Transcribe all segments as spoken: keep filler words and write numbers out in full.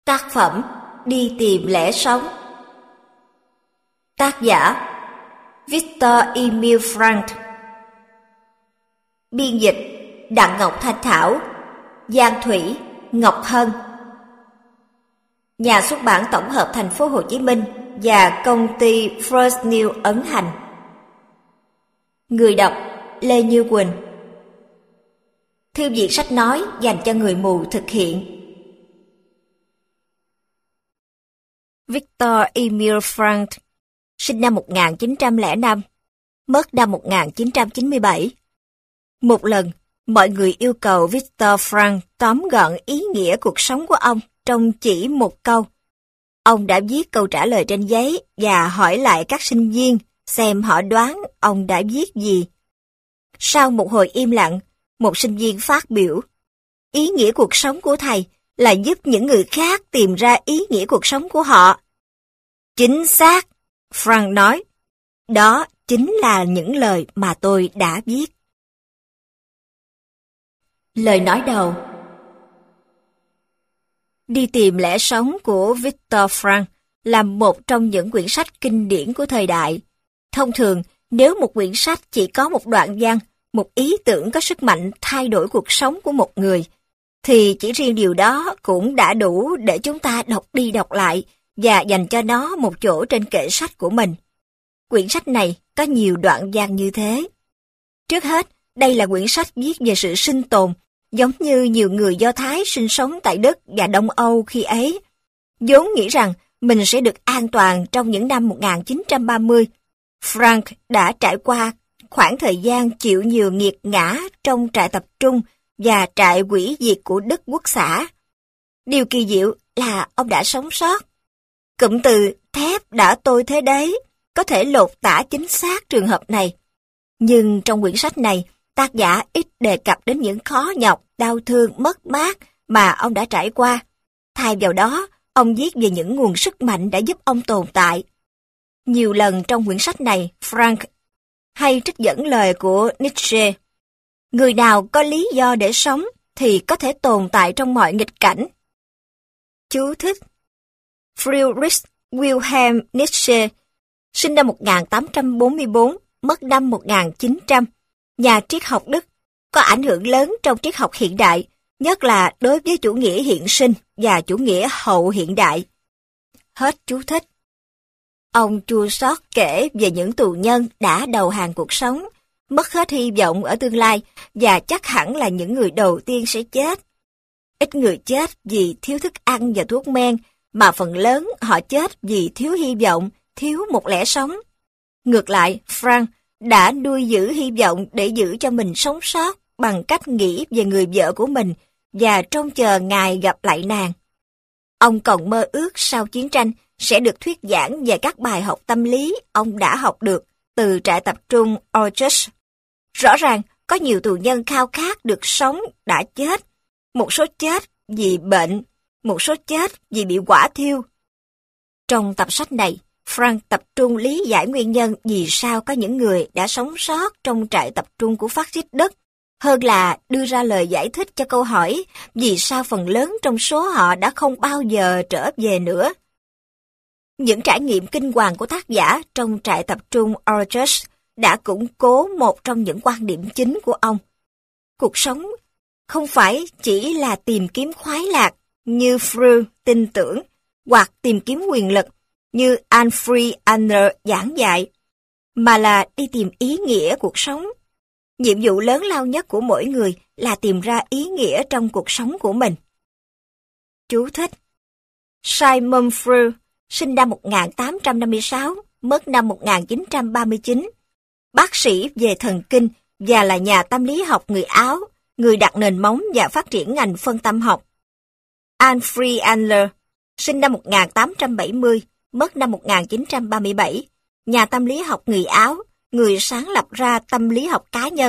Tác phẩm Đi tìm lẽ sống. Tác giả Victor Emil Frankl. Biên dịch Đặng Ngọc Thanh Thảo, Giang Thủy, Ngọc Hân. Nhà xuất bản tổng hợp Thành phố Hồ Chí Minh và công ty First New ấn hành. Người đọc Lê Như Quỳnh. Thư viện sách nói dành cho người mù thực hiện. Victor Emil Frankl, sinh năm một nghìn chín trăm lẻ năm, mất năm một nghìn chín trăm chín mươi bảy. Một lần, mọi người yêu cầu Victor Frankl tóm gọn ý nghĩa cuộc sống của ông trong chỉ một câu. Ông đã viết câu trả lời trên giấy và hỏi lại các sinh viên xem họ đoán ông đã viết gì. Sau một hồi im lặng, một sinh viên phát biểu: ý nghĩa cuộc sống của thầy là giúp những người khác tìm ra ý nghĩa cuộc sống của họ. Chính xác, Frankl nói. Đó chính là những lời mà tôi đã viết. Lời nói đầu. Đi tìm lẽ sống của Victor Frankl là một trong những quyển sách kinh điển của thời đại. Thông thường, nếu một quyển sách chỉ có một đoạn văn, một ý tưởng có sức mạnh thay đổi cuộc sống của một người, thì chỉ riêng điều đó cũng đã đủ để chúng ta đọc đi đọc lại và dành cho nó một chỗ trên kệ sách của mình. Quyển sách này có nhiều đoạn văn như thế. Trước hết, đây là quyển sách viết về sự sinh tồn, giống như nhiều người Do Thái sinh sống tại Đức và Đông Âu khi ấy, vốn nghĩ rằng mình sẽ được an toàn trong những năm một nghìn chín trăm ba mươi. Frankl đã trải qua khoảng thời gian chịu nhiều nghiệt ngã trong trại tập trung và trại hủy diệt của Đức Quốc xã. Điều kỳ diệu là ông đã sống sót. Cụm từ thép đã tôi thế đấy có thể lột tả chính xác trường hợp này. Nhưng trong quyển sách này, tác giả ít đề cập đến những khó nhọc, đau thương, mất mát mà ông đã trải qua. Thay vào đó, ông viết về những nguồn sức mạnh đã giúp ông tồn tại. Nhiều lần trong quyển sách này, Frankl hay trích dẫn lời của Nietzsche: người nào có lý do để sống thì có thể tồn tại trong mọi nghịch cảnh. Chú thích: Friedrich Wilhelm Nietzsche, sinh năm một nghìn tám trăm bốn mươi tư, mất năm một nghìn chín trăm, nhà triết học Đức, có ảnh hưởng lớn trong triết học hiện đại, nhất là đối với chủ nghĩa hiện sinh và chủ nghĩa hậu hiện đại. Hết chú thích. Ông chua xót kể về những tù nhân đã đầu hàng cuộc sống, mất hết hy vọng ở tương lai và chắc hẳn là những người đầu tiên sẽ chết. Ít người chết vì thiếu thức ăn và thuốc men, mà phần lớn họ chết vì thiếu hy vọng, thiếu một lẽ sống. Ngược lại, Frankl đã nuôi giữ hy vọng để giữ cho mình sống sót bằng cách nghĩ về người vợ của mình và trông chờ ngày gặp lại nàng. Ông còn mơ ước sau chiến tranh sẽ được thuyết giảng về các bài học tâm lý ông đã học được từ trại tập trung Auschwitz. Rõ ràng, có nhiều tù nhân khao khát được sống đã chết. Một số chết vì bệnh, một số chết vì bị hỏa thiêu. Trong tập sách này, Frankl tập trung lý giải nguyên nhân vì sao có những người đã sống sót trong trại tập trung của phát xít Đức, hơn là đưa ra lời giải thích cho câu hỏi vì sao phần lớn trong số họ đã không bao giờ trở về nữa. Những trải nghiệm kinh hoàng của tác giả trong trại tập trung Auschwitz đã củng cố một trong những quan điểm chính của ông. Cuộc sống không phải chỉ là tìm kiếm khoái lạc như Freud tin tưởng, hoặc tìm kiếm quyền lực như Alfred Adler giảng dạy, mà là đi tìm ý nghĩa cuộc sống. Nhiệm vụ lớn lao nhất của mỗi người là tìm ra ý nghĩa trong cuộc sống của mình. Chú thích: Sigmund Freud, sinh năm một nghìn tám trăm năm mươi sáu, mất năm một nghìn chín trăm ba mươi chín, bác sĩ về thần kinh và là nhà tâm lý học người Áo, người đặt nền móng và phát triển ngành phân tâm học. Alfred Adler, sinh năm một nghìn tám trăm bảy mươi, mất năm một nghìn chín trăm ba mươi bảy, nhà tâm lý học người Áo, người sáng lập ra tâm lý học cá nhân.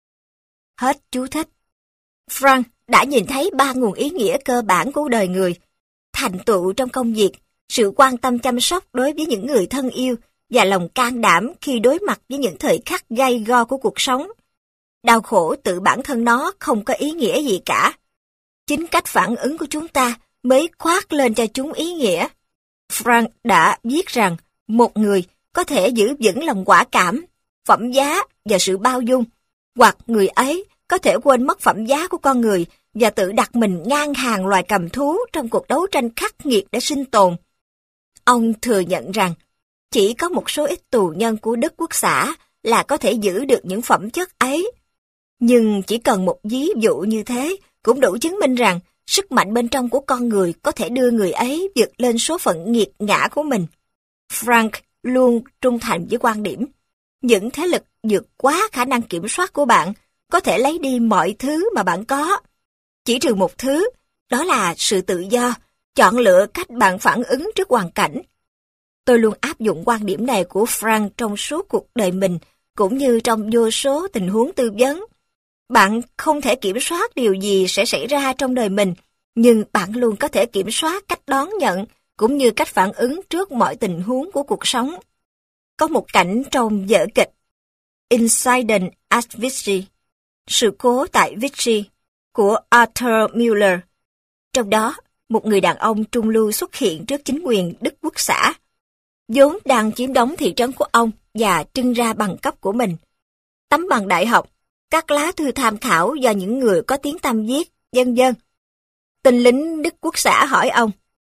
Hết chú thích. Frankl đã nhìn thấy ba nguồn ý nghĩa cơ bản của đời người: thành tựu trong công việc, sự quan tâm chăm sóc đối với những người thân yêu và lòng can đảm khi đối mặt với những thời khắc gay go của cuộc sống. Đau khổ tự bản thân nó không có ý nghĩa gì cả. Chính cách phản ứng của chúng ta mới khoác lên cho chúng ý nghĩa. Frank đã viết rằng một người có thể giữ vững lòng quả cảm, phẩm giá và sự bao dung, hoặc người ấy có thể quên mất phẩm giá của con người và tự đặt mình ngang hàng loài cầm thú trong cuộc đấu tranh khắc nghiệt để sinh tồn. Ông thừa nhận rằng chỉ có một số ít tù nhân của Đức Quốc xã là có thể giữ được những phẩm chất ấy. Nhưng chỉ cần một ví dụ như thế cũng đủ chứng minh rằng sức mạnh bên trong của con người có thể đưa người ấy vượt lên số phận nghiệt ngã của mình. Frank luôn trung thành với quan điểm, những thế lực vượt quá khả năng kiểm soát của bạn có thể lấy đi mọi thứ mà bạn có. Chỉ trừ một thứ, đó là sự tự do, chọn lựa cách bạn phản ứng trước hoàn cảnh. Tôi luôn áp dụng quan điểm này của Frank trong suốt cuộc đời mình, cũng như trong vô số tình huống tư vấn. Bạn không thể kiểm soát điều gì sẽ xảy ra trong đời mình, nhưng bạn luôn có thể kiểm soát cách đón nhận, cũng như cách phản ứng trước mọi tình huống của cuộc sống. Có một cảnh trong vở kịch Incident at Vichy, sự cố tại Vichy, của Arthur Miller. Trong đó, một người đàn ông trung lưu xuất hiện trước chính quyền Đức Quốc xã, vốn đang chiếm đóng thị trấn của ông và trưng ra bằng cấp của mình. Tấm bằng đại học, các lá thư tham khảo do những người có tiếng tăm viết, vân vân. Tên lính Đức Quốc xã hỏi ông,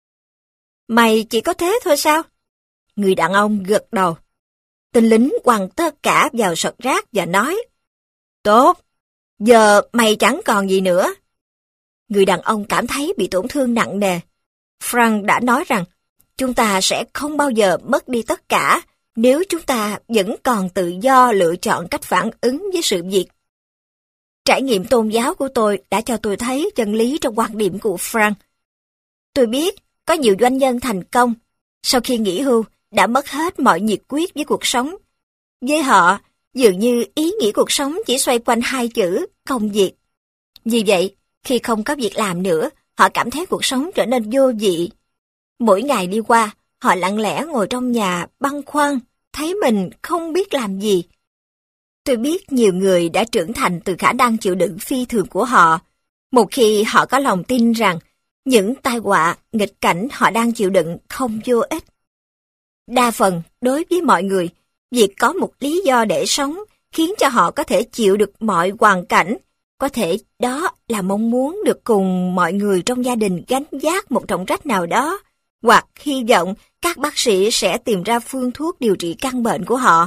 "Mày chỉ có thế thôi sao?" Người đàn ông gật đầu. Tên lính quăng tất cả vào sọt rác và nói, "Tốt, giờ mày chẳng còn gì nữa." Người đàn ông cảm thấy bị tổn thương nặng nề. Frank đã nói rằng, chúng ta sẽ không bao giờ mất đi tất cả nếu chúng ta vẫn còn tự do lựa chọn cách phản ứng với sự việc. Trải nghiệm tôn giáo của tôi đã cho tôi thấy chân lý trong quan điểm của Frank. Tôi biết có nhiều doanh nhân thành công, sau khi nghỉ hưu, đã mất hết mọi nhiệt quyết với cuộc sống. Với họ, dường như ý nghĩa cuộc sống chỉ xoay quanh hai chữ công việc. Vì vậy, khi không có việc làm nữa, họ cảm thấy cuộc sống trở nên vô vị. Mỗi ngày đi qua, họ lặng lẽ ngồi trong nhà băn khoăn, thấy mình không biết làm gì. Tôi biết nhiều người đã trưởng thành từ khả năng chịu đựng phi thường của họ, một khi họ có lòng tin rằng những tai họa, nghịch cảnh họ đang chịu đựng không vô ích. Đa phần, đối với mọi người, việc có một lý do để sống khiến cho họ có thể chịu được mọi hoàn cảnh. Có thể đó là mong muốn được cùng mọi người trong gia đình gánh vác một trọng trách nào đó, hoặc hy vọng các bác sĩ sẽ tìm ra phương thuốc điều trị căn bệnh của họ.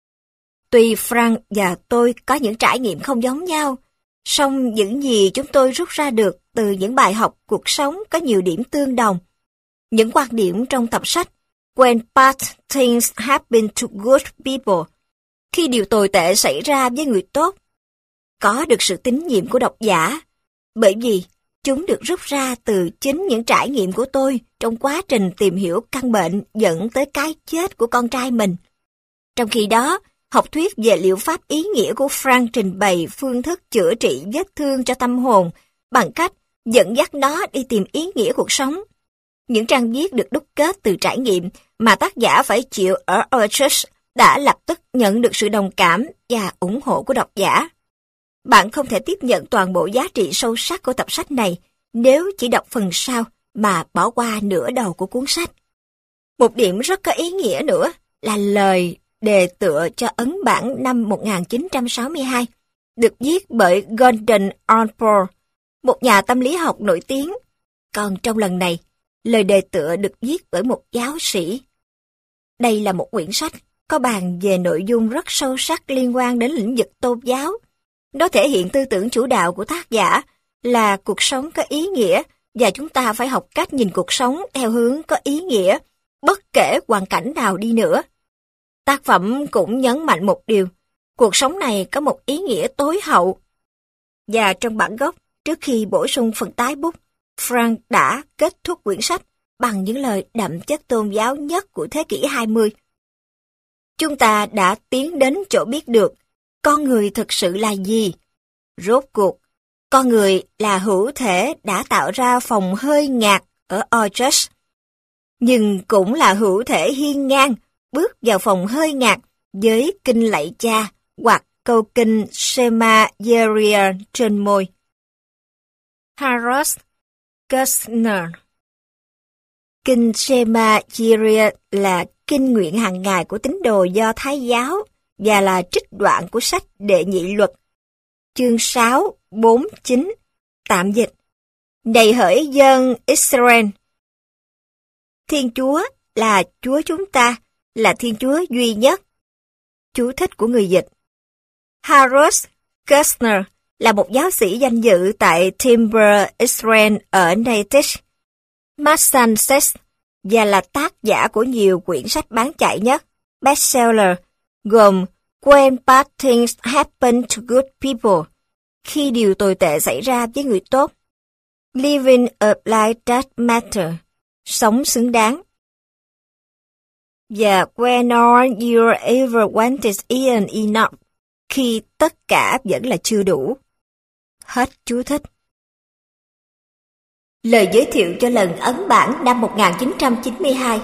Tuy Frank và tôi có những trải nghiệm không giống nhau, song những gì chúng tôi rút ra được từ những bài học cuộc sống có nhiều điểm tương đồng. Những quan điểm trong tập sách When Bad Things Happen to Good People, khi điều tồi tệ xảy ra với người tốt, có được sự tín nhiệm của độc giả, bởi vì chúng được rút ra từ chính những trải nghiệm của tôi trong quá trình tìm hiểu căn bệnh dẫn tới cái chết của con trai mình. Trong khi đó, học thuyết về liệu pháp ý nghĩa của Frank trình bày phương thức chữa trị vết thương cho tâm hồn bằng cách dẫn dắt nó đi tìm ý nghĩa cuộc sống. Những trang viết được đúc kết từ trải nghiệm mà tác giả phải chịu ở Orchard đã lập tức nhận được sự đồng cảm và ủng hộ của độc giả. Bạn không thể tiếp nhận toàn bộ giá trị sâu sắc của tập sách này nếu chỉ đọc phần sau mà bỏ qua nửa đầu của cuốn sách. Một điểm rất có ý nghĩa nữa là lời đề tựa cho ấn bản năm một nghìn chín trăm sáu mươi hai, được viết bởi Gordon Allport, một nhà tâm lý học nổi tiếng. Còn trong lần này, lời đề tựa được viết bởi một giáo sĩ. Đây là một quyển sách có bàn về nội dung rất sâu sắc liên quan đến lĩnh vực tôn giáo. Nó thể hiện tư tưởng chủ đạo của tác giả là cuộc sống có ý nghĩa và chúng ta phải học cách nhìn cuộc sống theo hướng có ý nghĩa, bất kể hoàn cảnh nào đi nữa. Tác phẩm cũng nhấn mạnh một điều, cuộc sống này có một ý nghĩa tối hậu. Và trong bản gốc, trước khi bổ sung phần tái bút, Frank đã kết thúc quyển sách bằng những lời đậm chất tôn giáo nhất của thế kỷ hai mươi. Chúng ta đã tiến đến chỗ biết được con người thực sự là gì. Rốt cuộc, con người là hữu thể đã tạo ra phòng hơi ngạt ở Orchard, nhưng cũng là hữu thể hiên ngang bước vào phòng hơi ngạt với kinh lạy cha hoặc câu kinh Shema Yisrael trên môi. Harold Kushner Kinh Shema Jireh là kinh nguyện hàng ngày của tín đồ Do Thái giáo và là trích đoạn của sách Đệ Nhị Luật. Chương sáu, bốn, chín, tạm dịch. Này hỡi dân Israel, Thiên Chúa là Chúa chúng ta, là Thiên Chúa duy nhất. Chú thích của người dịch. Harold Kushner là một giáo sĩ danh dự tại Timber, Israel ở Natick, Massachusetts và là tác giả của nhiều quyển sách bán chạy nhất, bestseller, gồm When Bad Things Happen to Good People, khi điều tồi tệ xảy ra với người tốt, Living a Life That Matters, sống xứng đáng, và When All You Ever Wanted Isn't Enough, khi tất cả vẫn là chưa đủ. Hết chú thích. Lời giới thiệu cho lần ấn bản năm một nghìn chín trăm chín mươi hai.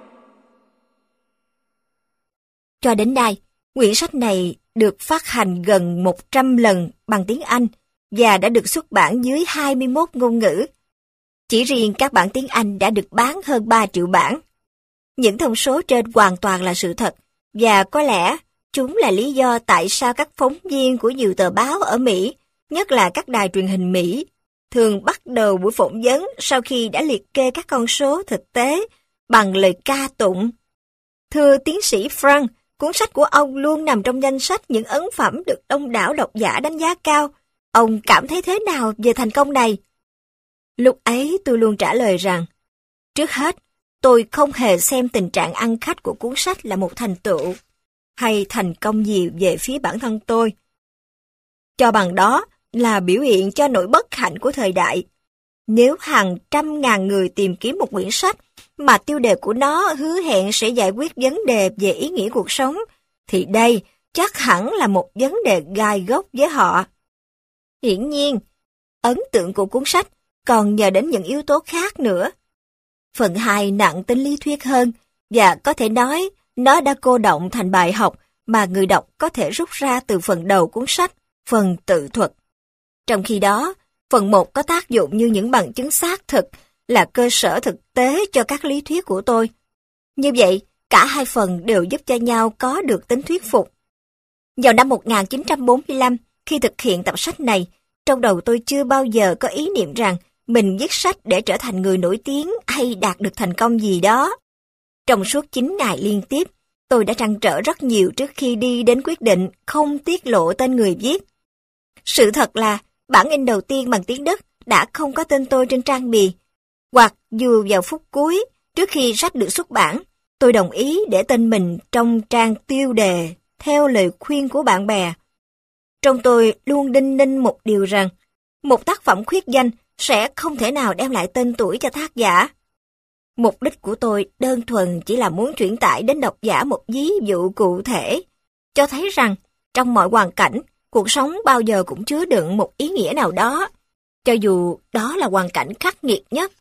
Cho đến nay, quyển sách này được phát hành gần một trăm lần bằng tiếng Anh và đã được xuất bản dưới hai mươi mốt ngôn ngữ. Chỉ riêng các bản tiếng Anh đã được bán hơn ba triệu bản. Những thông số trên hoàn toàn là sự thật, và có lẽ chúng là lý do tại sao các phóng viên của nhiều tờ báo ở Mỹ, nhất là các đài truyền hình Mỹ, thường bắt đầu buổi phỏng vấn sau khi đã liệt kê các con số thực tế bằng lời ca tụng. Thưa tiến sĩ Frank, cuốn sách của ông luôn nằm trong danh sách những ấn phẩm được đông đảo độc giả đánh giá cao. Ông cảm thấy thế nào về thành công này? Lúc ấy tôi luôn trả lời rằng, trước hết, tôi không hề xem tình trạng ăn khách của cuốn sách là một thành tựu hay thành công gì về phía bản thân tôi. Cho bằng đó là biểu hiện cho nỗi bất hạnh của thời đại. Nếu hàng trăm ngàn người tìm kiếm một quyển sách mà tiêu đề của nó hứa hẹn sẽ giải quyết vấn đề về ý nghĩa cuộc sống, thì đây chắc hẳn là một vấn đề gai góc với họ. Hiển nhiên, ấn tượng của cuốn sách còn nhờ đến những yếu tố khác nữa. Phần hai nặng tính lý thuyết hơn, và có thể nói nó đã cô đọng thành bài học mà người đọc có thể rút ra từ phần đầu cuốn sách, phần tự thuật. Trong khi đó, phần một có tác dụng như những bằng chứng xác thực, là cơ sở thực tế cho các lý thuyết của tôi. Như vậy, cả hai phần đều giúp cho nhau có được tính thuyết phục. Vào năm một nghìn chín trăm bốn mươi lăm, khi thực hiện tập sách này, trong đầu tôi chưa bao giờ có ý niệm rằng mình viết sách để trở thành người nổi tiếng hay đạt được thành công gì đó. Trong suốt chín ngày liên tiếp, tôi đã trăn trở rất nhiều trước khi đi đến quyết định không tiết lộ tên người viết. Sự thật là, bản in đầu tiên bằng tiếng Đức đã không có tên tôi trên trang bìa, hoặc dù vào phút cuối, trước khi sách được xuất bản, tôi đồng ý để tên mình trong trang tiêu đề theo lời khuyên của bạn bè. Trong tôi luôn đinh ninh một điều rằng, một tác phẩm khuyết danh sẽ không thể nào đem lại tên tuổi cho tác giả. Mục đích của tôi đơn thuần chỉ là muốn chuyển tải đến độc giả một ví dụ cụ thể, cho thấy rằng trong mọi hoàn cảnh, cuộc sống bao giờ cũng chứa đựng một ý nghĩa nào đó, cho dù đó là hoàn cảnh khắc nghiệt nhất.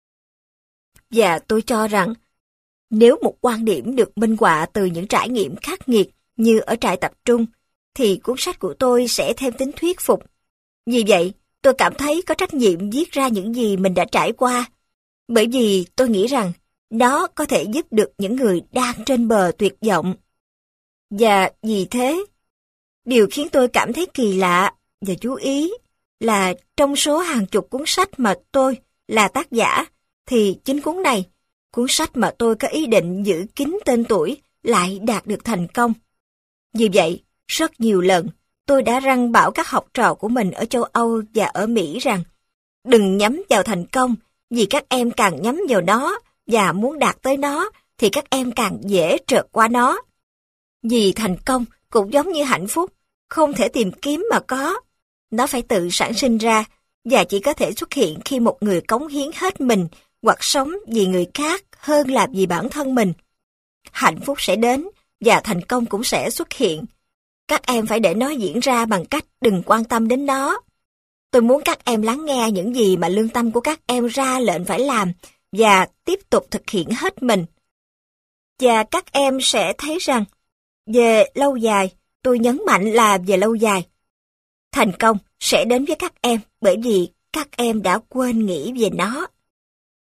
Và tôi cho rằng, nếu một quan điểm được minh họa từ những trải nghiệm khắc nghiệt như ở trại tập trung, thì cuốn sách của tôi sẽ thêm tính thuyết phục. Vì vậy, tôi cảm thấy có trách nhiệm viết ra những gì mình đã trải qua, bởi vì tôi nghĩ rằng nó có thể giúp được những người đang trên bờ tuyệt vọng. Và vì thế, điều khiến tôi cảm thấy kỳ lạ và chú ý là trong số hàng chục cuốn sách mà tôi là tác giả, thì chính cuốn này, cuốn sách mà tôi có ý định giữ kín tên tuổi, lại đạt được thành công. Vì vậy, rất nhiều lần, tôi đã răn bảo các học trò của mình ở châu Âu và ở Mỹ rằng, đừng nhắm vào thành công, vì các em càng nhắm vào nó và muốn đạt tới nó, thì các em càng dễ trượt qua nó. Vì thành công cũng giống như hạnh phúc, không thể tìm kiếm mà có. Nó phải tự sản sinh ra, và chỉ có thể xuất hiện khi một người cống hiến hết mình, hoặc sống vì người khác hơn là vì bản thân mình. Hạnh phúc sẽ đến, và thành công cũng sẽ xuất hiện. Các em phải để nó diễn ra bằng cách đừng quan tâm đến nó. Tôi muốn các em lắng nghe những gì mà lương tâm của các em ra lệnh phải làm, và tiếp tục thực hiện hết mình. Và các em sẽ thấy rằng, về lâu dài, tôi nhấn mạnh là về lâu dài, thành công sẽ đến với các em bởi vì các em đã quên nghĩ về nó.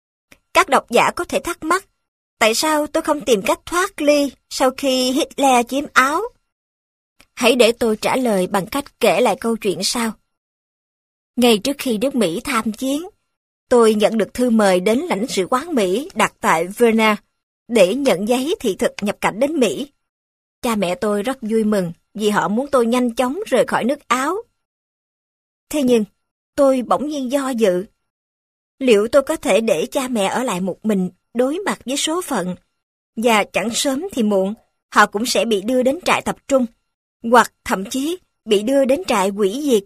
Các độc giả có thể thắc mắc, tại sao tôi không tìm cách thoát ly sau khi Hitler chiếm Áo? Hãy để tôi trả lời bằng cách kể lại câu chuyện sau. Ngay trước khi nước Mỹ tham chiến, tôi nhận được thư mời đến lãnh sự quán Mỹ đặt tại Vienna để nhận giấy thị thực nhập cảnh đến Mỹ. Cha mẹ tôi rất vui mừng vì họ muốn tôi nhanh chóng rời khỏi nước Áo. Thế nhưng, tôi bỗng nhiên do dự. Liệu tôi có thể để cha mẹ ở lại một mình đối mặt với số phận, và chẳng sớm thì muộn, họ cũng sẽ bị đưa đến trại tập trung, hoặc thậm chí bị đưa đến trại hủy diệt.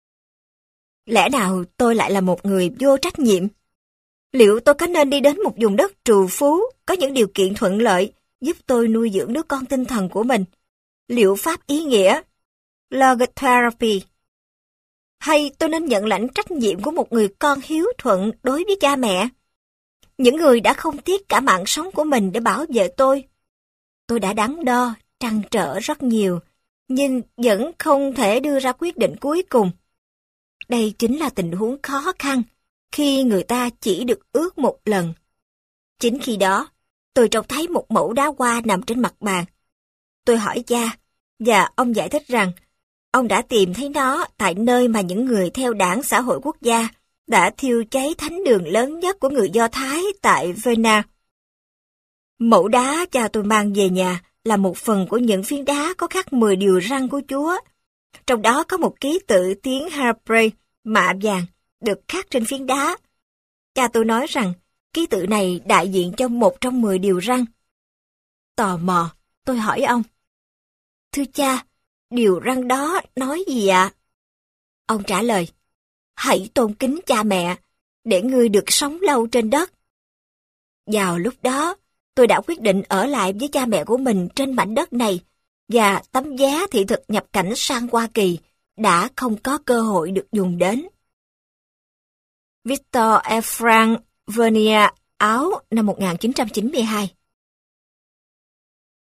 Lẽ nào tôi lại là một người vô trách nhiệm? Liệu tôi có nên đi đến một vùng đất trù phú, có những điều kiện thuận lợi, giúp tôi nuôi dưỡng đứa con tinh thần của mình? Liệu pháp ý nghĩa, logotherapy, hay tôi nên nhận lãnh trách nhiệm của một người con hiếu thuận đối với cha mẹ? Những người đã không tiếc cả mạng sống của mình để bảo vệ tôi. Tôi đã đắn đo, trăn trở rất nhiều, nhưng vẫn không thể đưa ra quyết định cuối cùng. Đây chính là tình huống khó khăn khi người ta chỉ được ước một lần. Chính khi đó, tôi trông thấy một mẩu đá hoa nằm trên mặt bàn. Tôi hỏi cha, và ông giải thích rằng ông đã tìm thấy nó tại nơi mà những người theo Đảng Xã hội Quốc gia đã thiêu cháy thánh đường lớn nhất của người Do Thái tại Vienna. Mẫu đá cha tôi mang về nhà là một phần của những phiến đá có khắc mười điều răn của Chúa. Trong đó có một ký tự tiếng Hebrew mạ vàng được khắc trên phiến đá. Cha tôi nói rằng ký tự này đại diện cho một trong mười điều răn. Tò mò, tôi hỏi ông, thưa cha, điều răn đó nói gì ạ? Ông trả lời, hãy tôn kính cha mẹ, để ngươi được sống lâu trên đất. Vào lúc đó, tôi đã quyết định ở lại với cha mẹ của mình trên mảnh đất này, và tấm vé thị thực nhập cảnh sang Hoa Kỳ đã không có cơ hội được dùng đến. Victor Ephraim Vernier, Áo, năm một nghìn chín trăm chín mươi hai.